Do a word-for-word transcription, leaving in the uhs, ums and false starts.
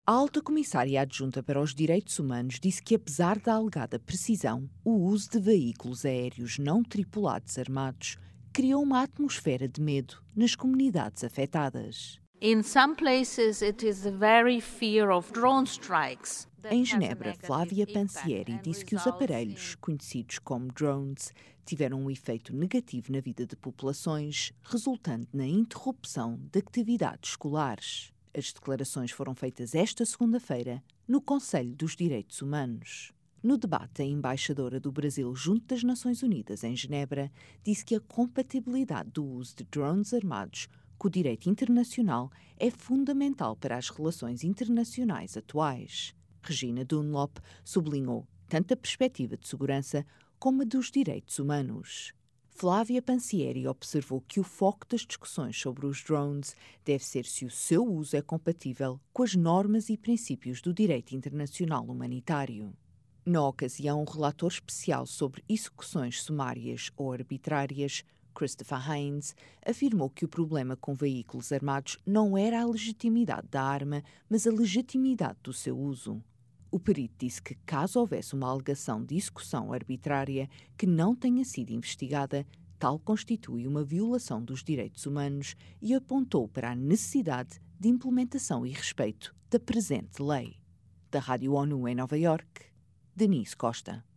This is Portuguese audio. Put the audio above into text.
A alta comissária adjunta para os direitos humanos disse que, apesar da alegada precisão, o uso de veículos aéreos não tripulados armados criou uma atmosfera de medo nas comunidades afetadas. In some places it is the very fear of drone strikes. Em Genebra, Flávia Pansieri disse que os aparelhos, conhecidos como drones, tiveram um efeito negativo na vida de populações, resultando na interrupção de atividades escolares. As declarações foram feitas esta segunda-feira no Conselho dos Direitos Humanos. No debate, a embaixadora do Brasil junto das Nações Unidas em Genebra disse que a compatibilidade do uso de drones armados com o direito internacional é fundamental para as relações internacionais atuais. Regina Dunlop sublinhou tanto a perspectiva de segurança como a dos direitos humanos. Flávia Pansieri observou que o foco das discussões sobre os drones deve ser se o seu uso é compatível com as normas e princípios do direito internacional humanitário. Na ocasião, um relator especial sobre execuções sumárias ou arbitrárias, Christopher Hines, afirmou que o problema com veículos armados não era a legitimidade da arma, mas a legitimidade do seu uso. O perito disse que, caso houvesse uma alegação de execução arbitrária que não tenha sido investigada, tal constitui uma violação dos direitos humanos e apontou para a necessidade de implementação e respeito da presente lei. Da Rádio ONU em Nova Iorque, Denise Costa.